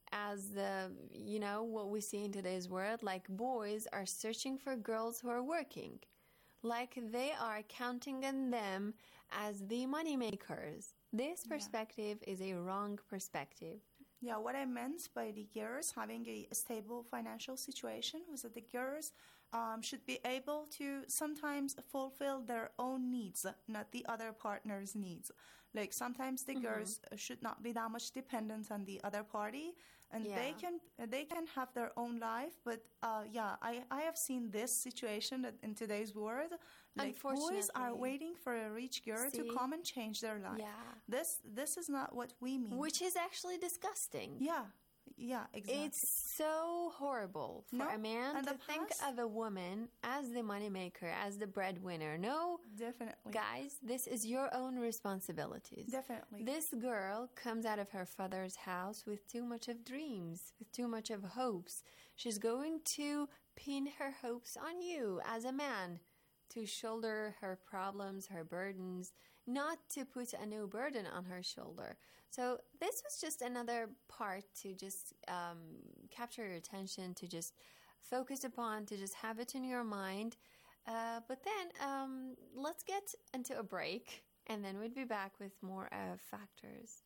as the, you know, what we see in today's world, like boys are searching for girls who are working. Like they are counting on them as the money makers. This perspective is a wrong perspective. Yeah, what I meant by the girls having a stable financial situation was that the girls um, should be able to sometimes fulfill their own needs, not the other partner's needs. Like sometimes the Mhm. girls should not be that much dependent on the other party, and they Yeah. can they can have their own life. But uh, yeah, I, I have seen this situation that in today's world. Like boys are Unfortunately. waiting for a rich girl See? to come and change their life. Yeah. This this is not what we mean. Which is actually disgusting. Yeah, yeah, exactly. It's so horrible for No, a man and to the think past- of a woman as the moneymaker, as the breadwinner. No, Definitely. guys, this is your own responsibilities. Definitely. This girl comes out of her father's house with too much of dreams, with too much of hopes. She's going to pin her hopes on you as a man, to shoulder her problems, her burdens, not to put a new burden on her shoulder. So this was just another part to just um, capture your attention, to just focus upon, to just have it in your mind. Uh, but then um, let's get into a break, and then we'll be back with more uh, factors.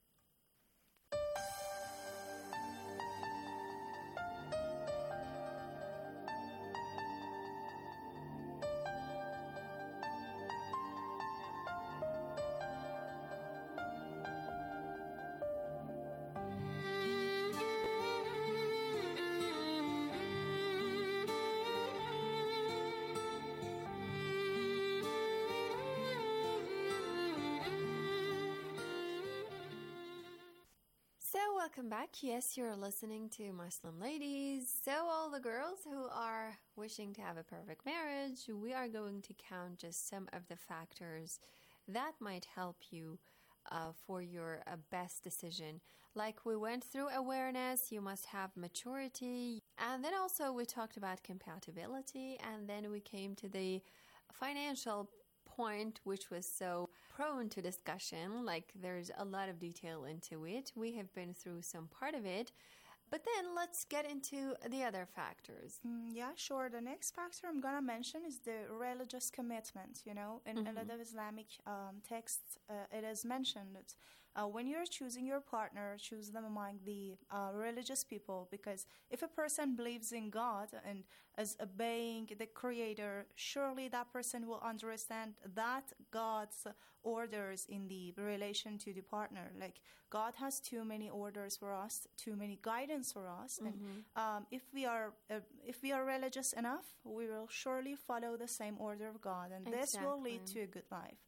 So, welcome back. Yes, you're listening to Muslim Ladies. So, all the girls who are wishing to have a perfect marriage, we are going to count just some of the factors that might help you uh, for your uh, best decision. Like we went through awareness, you must have maturity, and then also we talked about compatibility, and then we came to the financial point, which was so prone to discussion. Like there's a lot of detail into it. We have been through some part of it, but then let's get into the other factors. Mm, yeah, sure. The next factor I'm going to mention is the religious commitment. You know, in a lot Mhm. of Islamic um, texts, uh, it is mentioned that uh, when you're choosing your partner, choose them among the uh, religious people, because if a person believes in God and is obeying the Creator, surely that person will understand that God's orders in the relation to the partner. Like God has too many orders for us, too many guidance for us, and um, if we are uh, if we are religious enough, we will surely follow the same order of God, and this will lead Exactly. to a good life.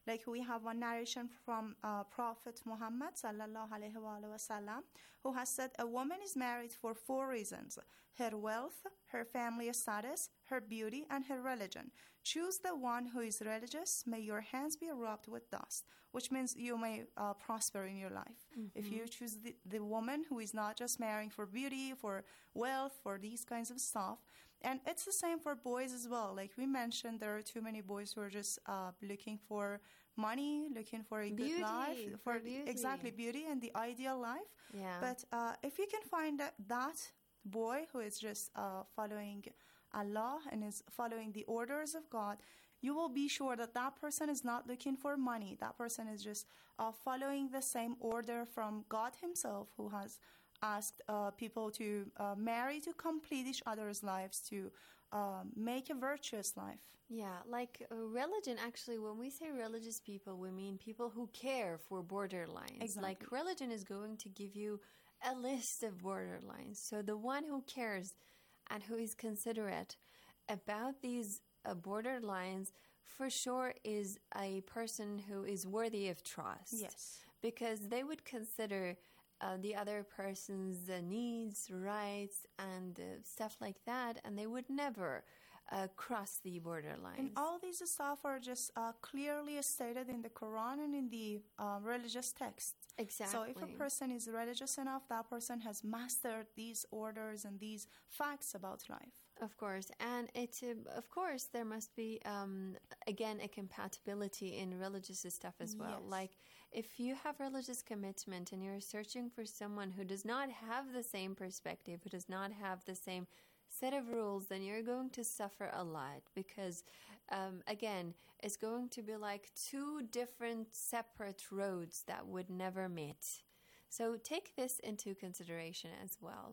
Like we have one narration from uh, Prophet Muhammad sallallahu alaihi wasallam, who has said a woman is married for four reasons: her wealth, her family status, her beauty, and her religion. Choose the one who is religious. May your hands be rubbed with dust, which means you may uh, prosper in your life. Mm-hmm. If you choose the, the woman who is not just marrying for beauty, for wealth, for these kinds of stuff. And it's the same for boys as well. Like we mentioned, there are too many boys who are just uh, looking for money, looking for a beauty, good life, for, for beauty. exactly beauty and the ideal life. Yeah. But uh, if you can find that, that boy who is just uh, following Allah and is following the orders of God, you will be sure that that person is not looking for money. That person is just uh, following the same order from God Himself, who has asked uh, people to uh, marry to complete each other's lives, to uh, make a virtuous life. Yeah, like uh, religion, actually, when we say religious people, we mean people who care for borderlines. Exactly. Like religion is going to give you a list of borderlines. So the one who cares and who is considerate about these uh, borderlines for sure is a person who is worthy of trust. Yes. Because they would consider uh, the other person's uh, needs, rights, and uh, stuff like that, and they would never uh, cross the borderlines. And all these stuff are just uh, clearly stated in the Quran and in the uh, religious text. Exactly. So if a person is religious enough, that person has mastered these orders and these facts about life. Of course. And it, uh, of course, there must be, um, again, a compatibility in religious stuff as well. Yes. Like, if you have religious commitment and you're searching for someone who does not have the same perspective, who does not have the same set of rules, then you're going to suffer a lot because, um, again, it's going to be like two different separate roads that would never meet. So take this into consideration as well.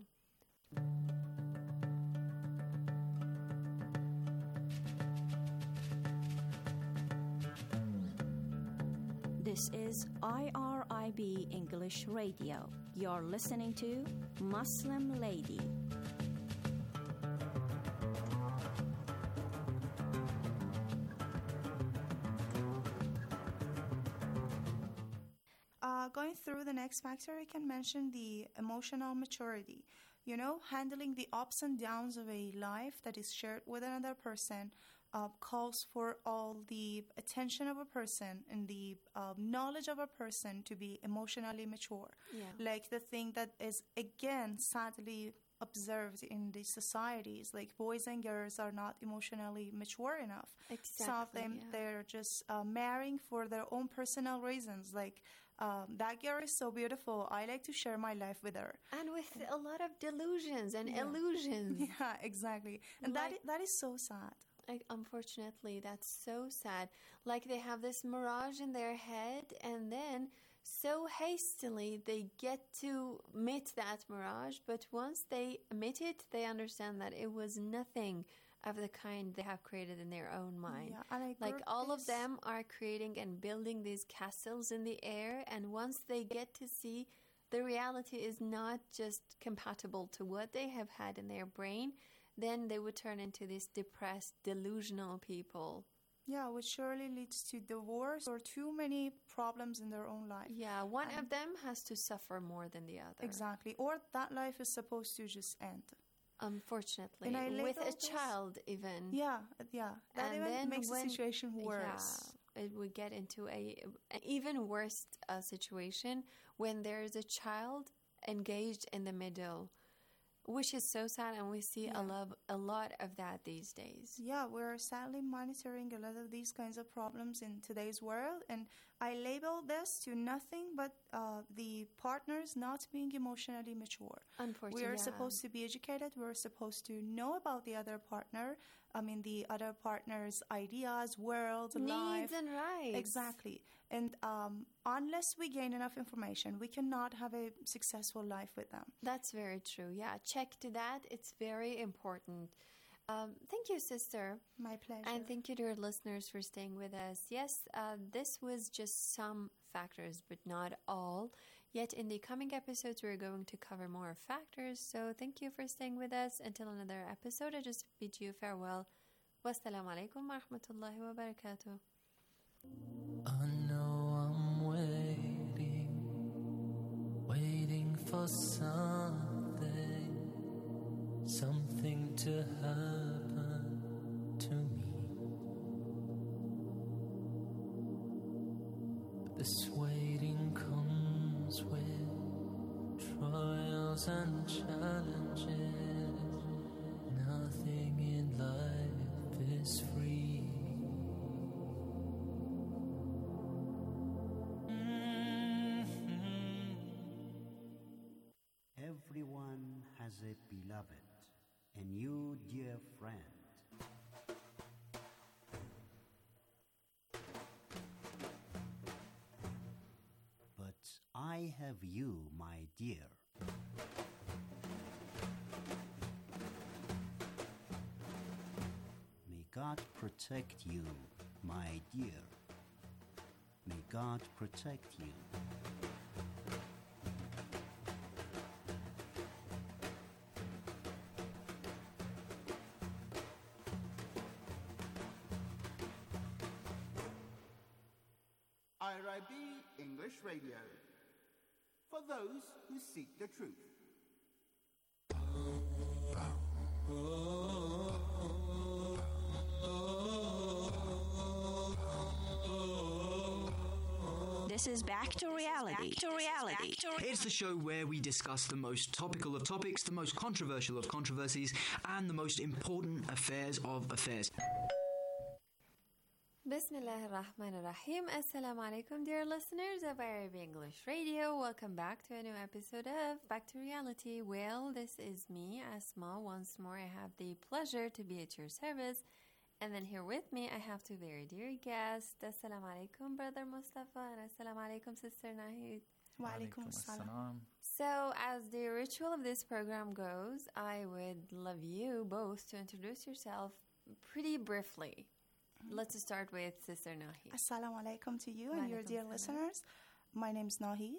This is I R I B English Radio. You're listening to Muslim Lady. Uh, going through the next factor, I can mention the emotional maturity. You know, handling the ups and downs of a life that is shared with another person uh, calls for all the attention of a person and the uh, knowledge of a person to be emotionally mature. Yeah. Like the thing that is, again, sadly observed in the societies, like boys and girls are not emotionally mature enough. Exactly, Some of them, yeah. they're just uh, marrying for their own personal reasons, like Um, that girl is so beautiful. I like to share my life with her. And with a lot of delusions and Yeah. illusions. Yeah, exactly. And that Like- i- that is so sad. Like, unfortunately, that's so sad. Like, they have this mirage in their head, and then so hastily they get to meet that mirage. But once they meet it, they understand that it was nothing of the kind they have created in their own mind. Yeah, and I Like, grew all of this- them are creating and building these castles in the air, and once they get to see the reality is not just compatible to what they have had in their brain, then they would turn into these depressed, delusional people. Yeah, which surely leads to divorce or too many problems in their own life. Yeah, one And- of them has to suffer more than the other. Exactly. Or that life is supposed to just end. Unfortunately, And I with label a this- child even. Yeah, yeah. That And even then makes when- the situation worse. Yeah, it would get into a an even worse uh, situation when there is a child engaged in the middle, which is so sad, and we see Yeah. a lot a lot of that these days. Yeah, we're sadly monitoring a lot of these kinds of problems in today's world, and I label this to nothing but uh, the partners not being emotionally mature. Unfortunately, We are yeah. supposed to be educated. We're supposed to know about the other partner. I mean, the other partner's ideas, world, life. Needs and rights. Exactly. And um, unless we gain enough information, we cannot have a successful life with them. That's very true. Yeah, check to that. It's very important. Um, thank you, sister. My pleasure. And thank you to our listeners for staying with us. Yes, uh, this was just some factors, but not all. Yet in the coming episodes, we're going to cover more factors. So thank you for staying with us. Until another episode, I just bid you farewell. Wassalamu alaikum wa rahmatullahi wa barakatuh. I know I'm waiting, waiting for something, something to happen to me. But this waiting comes with trials and challenges. Nothing in life is free. Everyone has a beloved, and you, dear friend. But I have you, my dear. May God protect you, my dear. May God protect you. I R I B English Radio, for those who seek the truth. This is Back to Reality. Back to Reality. It's the show where we discuss the most topical of topics, the most controversial of controversies, and the most important affairs of affairs. Bismillah ar-Rahman ar-Rahim. Assalamu alaikum, dear listeners of I R I B English Radio. Welcome back to a new episode of Back to Reality. Well, this is me, Asma. Once more, I have the pleasure to be at your service. And then here with me, I have two very dear guests. Assalamu alaikum, Brother Mustafa, and assalamu alaikum, Sister Nahid. Wa alaikum assalam. So, as the ritual of this program goes, I would love you both to introduce yourself pretty briefly. Let's start with Sister Nahid. Assalamu alaikum to you and your dear listeners. My name is Nahid,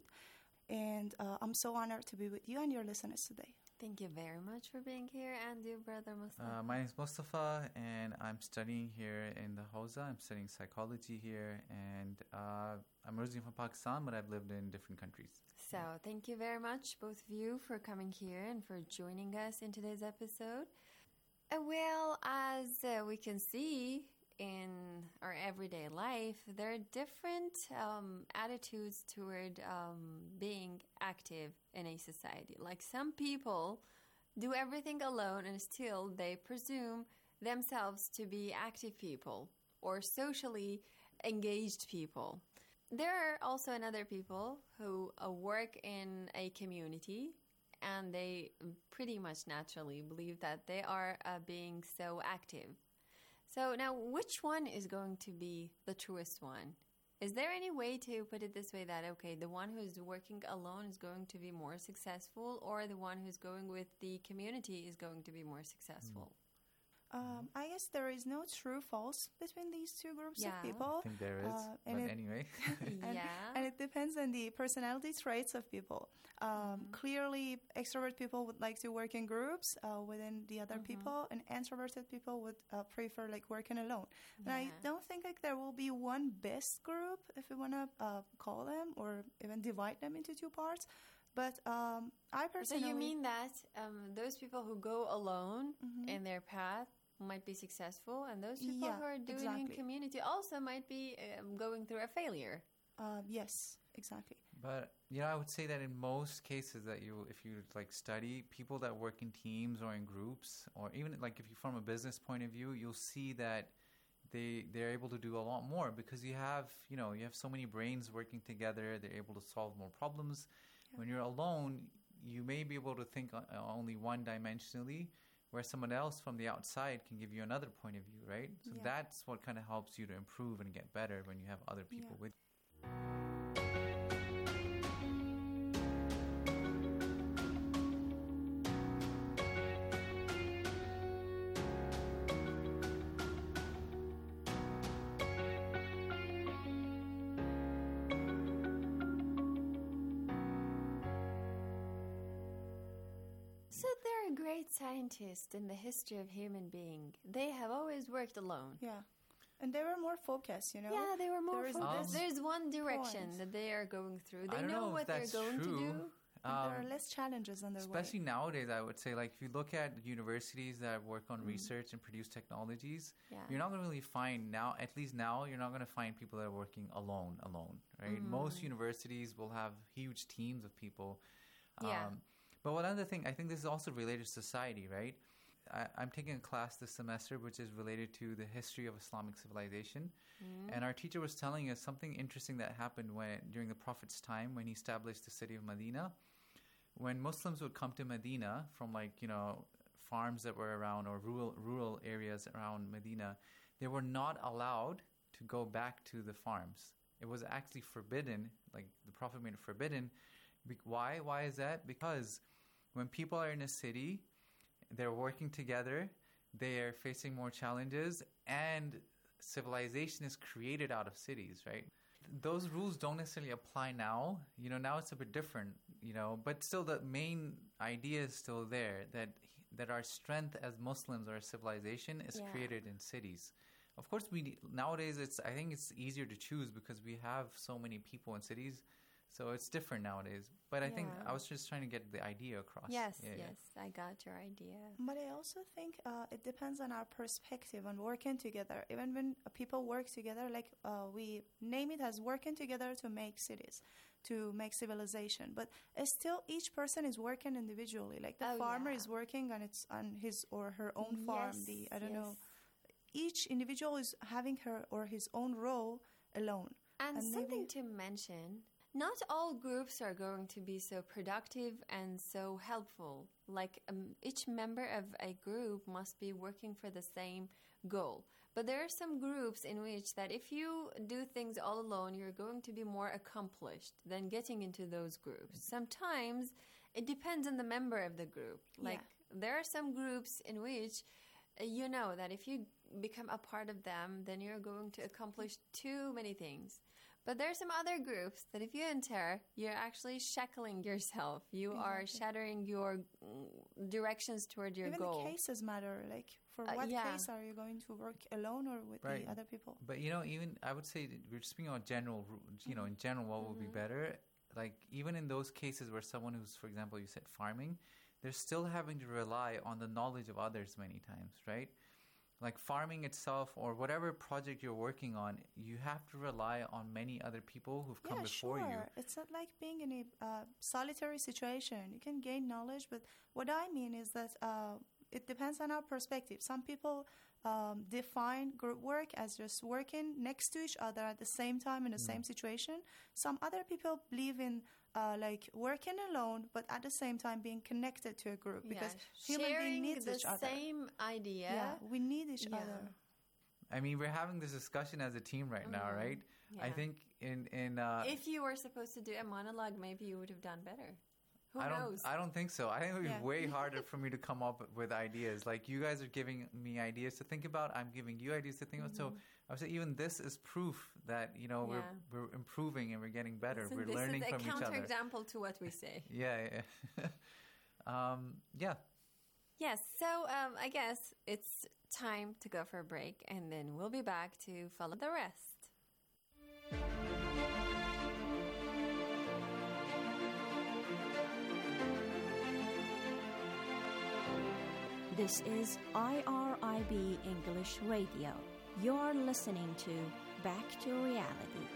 and uh, I'm so honored to be with you and your listeners today. Thank you very much for being here. And you, Brother Mustafa? Uh, my name is Mustafa, and I'm studying here in the Hausa. I'm studying psychology here, and uh, I'm originally from Pakistan, but I've lived in different countries. So, thank you very much, both of you, for coming here and for joining us in today's episode. Uh, well, as uh, we can see in our everyday life, there are different um, attitudes toward um, being active in a society. Like some people do everything alone and still they presume themselves to be active people or socially engaged people. There are also another people who uh, work in a community and they pretty much naturally believe that they are uh, being so active. So now, which one is going to be the truest one? Is there any way to put it this way that, okay, the one who's working alone is going to be more successful, or the one who's going with the community is going to be more successful? Um, I guess there is no true false between these two groups Yeah. of people. I think there is, Uh, but and it- anyway. and, Yeah. and it depends on the personality traits of people. Um, Clearly, extrovert people would like to work in groups uh, within the other people, and introverted people would uh, prefer like working alone. And I Yeah. don't think like there will be one best group, if we want to uh, call them, or even divide them into two parts. But um, I So personally, you mean that um, those people who go alone in their path might be successful, and those people Yeah, who are doing in exactly. community also might be um, going through a failure? Uh, yes, exactly. But you know, I would say that in most cases that you, if you like study people that work in teams or in groups, or even like if you from a business point of view, you'll see that they they're able to do a lot more because you have you know you have so many brains working together. They're able to solve more problems. When you're alone, you may be able to think uh, only one dimensionally, where someone else from the outside can give you another point of view, right? So Yeah. that's what kind of helps you to improve and get better when you have other people Yeah. with you. So there are great scientists in the history of human being. They have always worked alone. Yeah. And they were more focused, you know. Yeah, they were more There is focused. this There's one direction point. that they are going through. They I don't know, know if what they're that's going true. to do. And there Um, are less challenges on their Especially way. nowadays, I would say, like if you look at universities that work on Mm. research and produce technologies, Yeah. you're not going to really find now, at least now, you're not going to find people that are working alone, alone, right? Mhm. Most universities will have huge teams of people. Yeah. Um, but one other thing, I think this is also related to society, right? I, I'm taking a class this semester which is related to the history of Islamic civilization. Mm. And our teacher was telling us something interesting that happened when during the Prophet's time when he established the city of Medina. When Muslims would come to Medina from like, you know, farms that were around or rural rural areas around Medina, they were not allowed to go back to the farms. It was actually forbidden, like the Prophet made it forbidden. Be- why? Why is that? Because when people are in a city, they're working together, they are facing more challenges, and civilization is created out of cities, right? Those rules don't necessarily apply now. You know, now it's a bit different, you know, but still the main idea is still there that that our strength as Muslims or as civilization is Yeah. created in cities. Of course, we nowadays it's I think it's easier to choose because we have so many people in cities, so it's different nowadays. But I think Yeah. I was just trying to get the idea across. Yes, Yeah, yeah. yes, I got your idea. But I also think uh, it depends on our perspective on working together. Even when uh, people work together, like uh, we name it as working together to make cities, to make civilization. But uh, still, each person is working individually. Like the Oh, farmer yeah. is working on its on his or her own farm. Yes, The I don't know. yes. Each individual is having her or his own role alone. And, And something maybe- to mention, not all groups are going to be so productive and so helpful. Like um, each member of a group must be working for the same goal. But there are some groups in which that if you do things all alone, you're going to be more accomplished than getting into those groups. Sometimes it depends on the member of the group. Like there are some groups in which uh, you know that if you become a part of them, then you're going to accomplish too many things. But there are some other groups that if you enter, you're actually shackling yourself. You are Exactly. shattering your mm, directions toward your Even goal. the cases matter. Like for Uh, what yeah. case are you going to work alone or with Right. the other people? But you know, even I would say that we're speaking on general, ru- you know, in general, what would be better. Like even in those cases where someone who's, for example, you said farming, they're still having to rely on the knowledge of others many times, right? Like farming itself or whatever project you're working on, you have to rely on many other people who've come Yeah, before sure. you. It's not like being in a uh, solitary situation. You can gain knowledge, but what I mean is that uh, it depends on our perspective. Some people um, define group work as just working next to each other at the same time in the same situation. Some other people believe in uh, like working alone, but at the same time being connected to a group because Yeah, human being sharing needs the each other. same idea. Yeah, we need each Yeah. other. I mean, we're having this discussion as a team right now, Mhm. right? I Yeah. think in in uh, If you were supposed to do a monologue, maybe you would have done better. Who I don't. knows? I don't think so. I think it would be Yeah. way harder for me to come up with ideas. Like you guys are giving me ideas to think about. I'm giving you ideas to think about. So Mhm. I would say even this is proof that you know Yeah. we're we're improving and we're getting better. So we're this learning is a from each other. counterexample to what we say. Yeah. Yeah. um, yeah. Yes, so um, I guess it's time to go for a break, and then we'll be back to follow the rest. This is I R I B English Radio. You're listening to Back to Reality.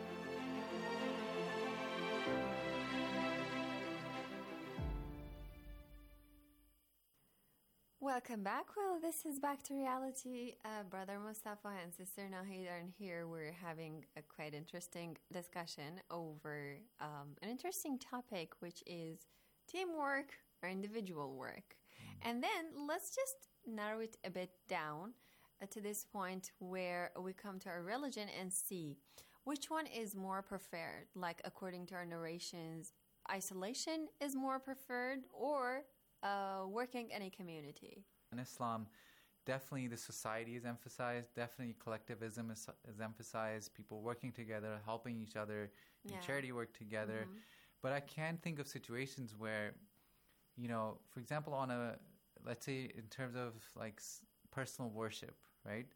Welcome back. Well, this is Back to Reality. Uh, Brother Mustafa and Sister Nahid are here. We're having a quite interesting discussion over um, an interesting topic, which is teamwork or individual work. And then let's just narrow it a bit down uh, to this point where we come to our religion and see which one is more preferred. Like according to our narrations, isolation is more preferred, or uh, working in a community. In Islam, definitely the society is emphasized. Definitely collectivism is, is emphasized. People working together, helping each other, in Yeah. charity work together. Mhm. But I can think of situations where, you know, for example, on a, let's say in terms of like s- personal worship, right?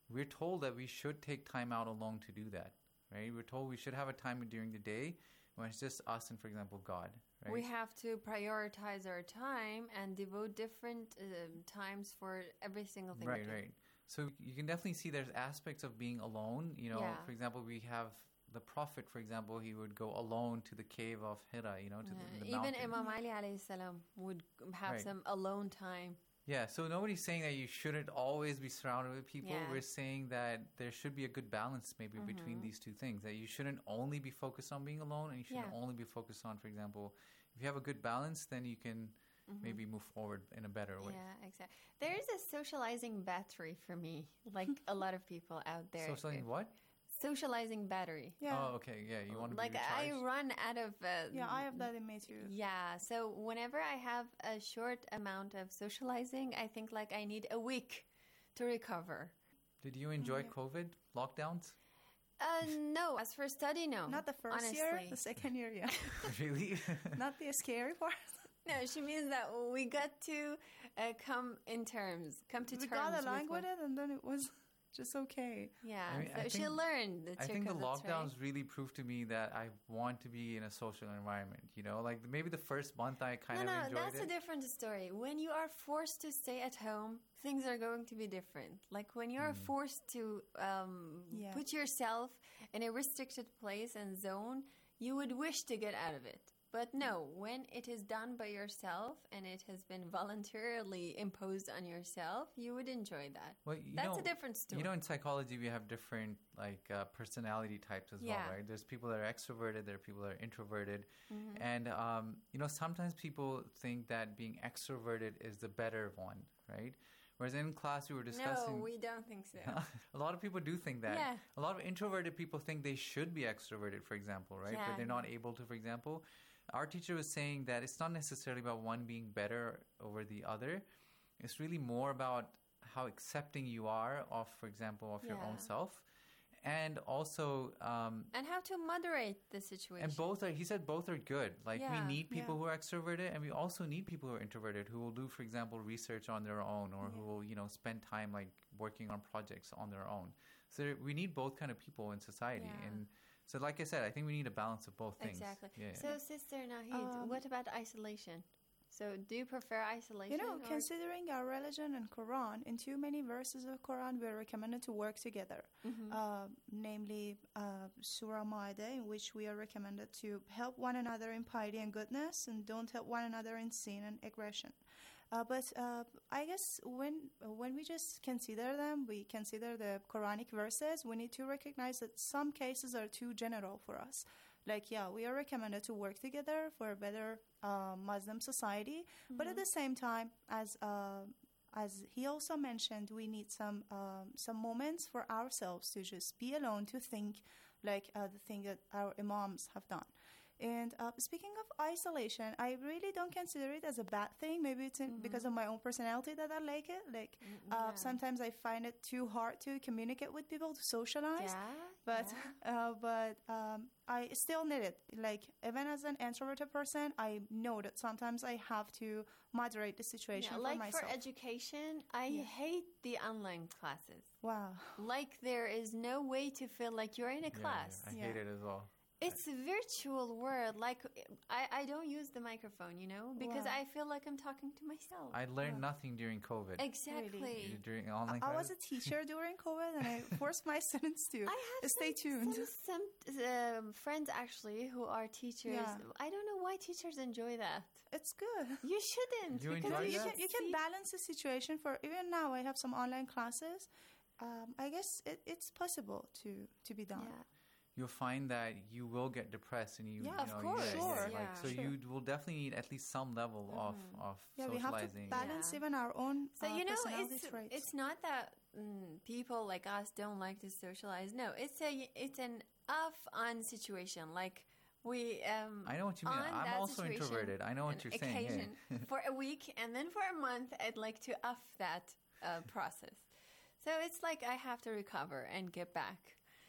we're told that we should take time out alone to do that, right? We're told we should have a time during the day when it's just us and, for example, God, right? We have to prioritize our time and devote different um, times for every single thing. Right, we do. right. So you can definitely see there's aspects of being alone. You know, Yeah. for example, we have the Prophet, for example, he would go alone to the cave of Hira, you know, to Yeah. the, the Even mountain. Imam Ali alayhi salam would have Right. some alone time. Yeah, so nobody's saying that you shouldn't always be surrounded with people. Yeah. We're saying that there should be a good balance maybe between Mhm. these two things, that you shouldn't only be focused on being alone and you shouldn't Yeah. only be focused on, for example, if you have a good balance, then you can Mhm. maybe move forward in a better way. Yeah, exactly. There is a socializing battery for me, like a lot of people out there. Socializing what? Socializing battery. Oh, okay. Yeah, you want to Like be I recharged? run out of. Uh, Yeah, I have that in me too. Yeah, so whenever I have a short amount of socializing, I think like I need a week to recover. Did you enjoy Yeah. COVID lockdowns? Uh, no, as for study, no. Not the first honestly. year, the second year, yeah. Really? Not the scary part. No, she means that we got to uh, come in terms, come to We terms got with along what- with it, and then it was just okay. Yeah, I mean, so I she think- learned the I trick think the of the trade. lockdowns really proved to me that I want to be in a social environment. You know, like maybe the first month I kind no, of no, enjoyed that's it. a different story. When you are forced to stay at home, things are going to be different. Like when you're Mm. forced to um, Yeah. put yourself in a restricted place and zone, you would wish to get out of it. But no, when it is done by yourself and it has been voluntarily imposed on yourself, you would enjoy that. Well, you That's know, a different story. You know, in psychology, we have different like uh, personality types as Yeah. well, right? There's people that are extroverted, there are people that are introverted, Mhm. and um, you know, sometimes people think that being extroverted is the better one, right? Whereas in class we were discussing. No, we don't think so. A lot of people do think that. Yeah. A lot of introverted people think they should be extroverted, for example, right? Yeah. But they're not able to, for example. Our teacher was saying that it's not necessarily about one being better over the other. It's really more about how accepting you are of, for example, of your Yeah. own self. And also, um, And how to moderate the situation. and both are, he said both are good. Like Yeah. we need people Yeah. who are extroverted and we also need people who are introverted who will do, for example, research on their own or who will, you know, spend time like working on projects on their own. So there- we need both kind of people in society. Yeah. And so like I said, I think we need a balance of both things. Exactly. Yeah. So, Sister Nahid, Um, what about isolation? So, do you prefer isolation? You know, or- considering our religion and Quran, in too many verses of Quran, we're recommended to work together. Mhm. Uh, namely, uh, Surah Ma'idah, in which we are recommended to help one another in piety and goodness, and don't help one another in sin and aggression. Uh, but uh, I guess when when we just consider them, we consider the Quranic verses, we need to recognize that some cases are too general for us. Like, yeah, we are recommended to work together for a better uh, Muslim society, but at Mhm. the same time, as uh, as he also mentioned, we need some um, some moments for ourselves to just be alone, to think, like uh, the thing that our imams have done. And uh, speaking of isolation, I really don't consider it as a bad thing. Maybe it's in, because of my own personality that I like it. Like uh, yeah. sometimes I find it too hard to communicate with people, to socialize. Yeah, But uh, but um, I still need it. Like even as an introverted person, I know that sometimes I have to moderate the situation Yeah, for like myself. for education, I Yeah. hate the online classes. Wow. Like there is no way to feel like you're in a Yeah, class. yeah, I hate it as well. It's a virtual world. Like I, I don't use the microphone, you know, because Wow. I feel like I'm talking to myself. I learned nothing during COVID. Exactly. During online I was class. a teacher during COVID, and I forced my students to stay tuned. Some, some um, friends actually who are teachers. Yeah. I don't know why teachers enjoy that. It's good. You shouldn't. You because enjoy you that? can you can balance the situation. For even now, I have some online classes. Um, I guess it, it's possible to to be done. You'll find that you will get depressed and you, Yeah, you of know, course. yeah, Sure. yeah, like Yeah. so Sure. you will definitely need at least some level of of Yeah, we have to socializing. balance Yeah. even our own So uh, you know, personality it's traits. it's not that mm, people like us don't like to socialize. No, it's a it's an off on situation. Like we. Um, I know what you mean. on I'm that also situation, introverted. I know what an you're saying, yeah. occasion for a week and then for a month, I'd like to off that uh, process. So it's like I have to recover and get back.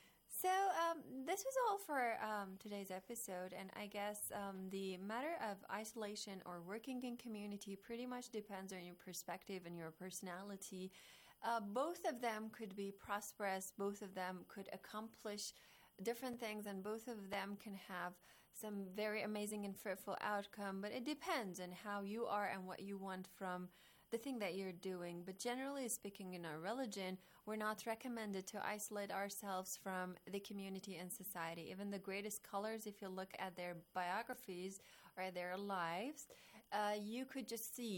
So um, this was all for um, today's episode, and I guess um, the matter of isolation or working in community pretty much depends on your perspective and your personality. Uh, both of them could be prosperous, both of them could accomplish different things, and both of them can have some very amazing and fruitful outcome, but it depends on how you are and what you want from the thing that you're doing. But generally speaking, in our religion, we're not recommended to isolate ourselves from the community and society. Even the greatest scholars, if you look at their biographies or their lives, uh, you could just see